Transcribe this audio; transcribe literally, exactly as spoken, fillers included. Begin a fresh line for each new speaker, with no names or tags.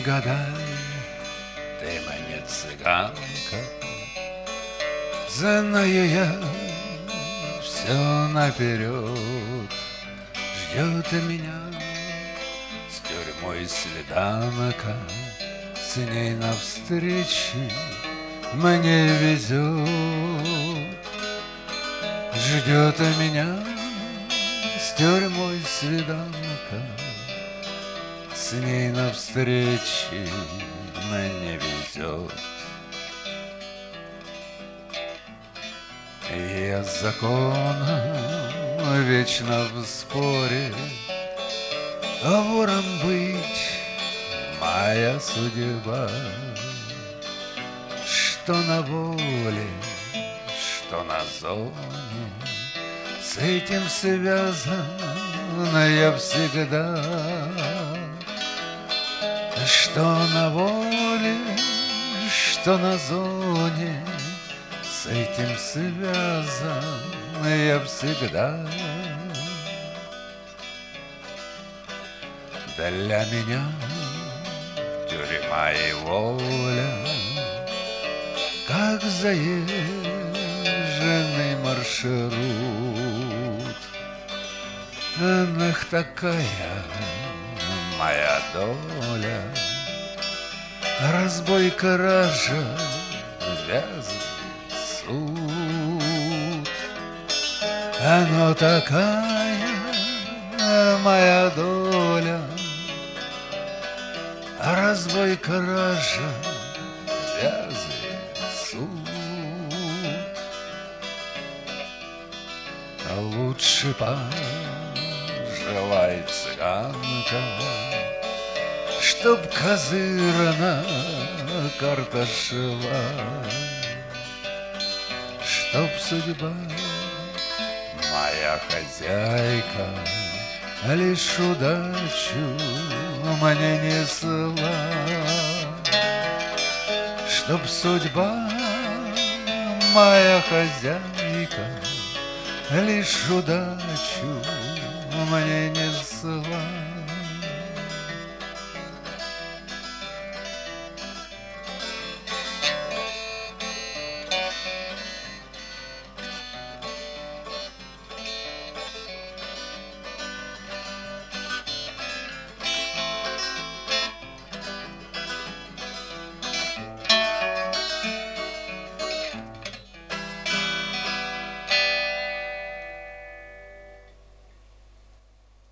гадай, ты мне цыганка. Знаю я все наперед, ждет меня с тюрьмой свиданка, с ней навстречу мне везет. Ждет меня с тюрьмой свиданка, с ней навстречу мне везет. Я с законом вечно в споре, а вором быть моя судьба. Что на воле, что на зоне, с этим связана я всегда. Что на воле, что на зоне, с этим связан я всегда. Для меня тюрьма и воля, как заезженный маршрут. Ах, такая моя доля, разбой, кража, вязкий суд. Оно такая моя доля, разбой, кража, вязкий суд. Лучше пожелай, цыганка, чтоб козырна карта шла, чтоб судьба моя хозяйка лишь удачу мне несла, чтоб судьба моя хозяйка лишь удачу мне несла.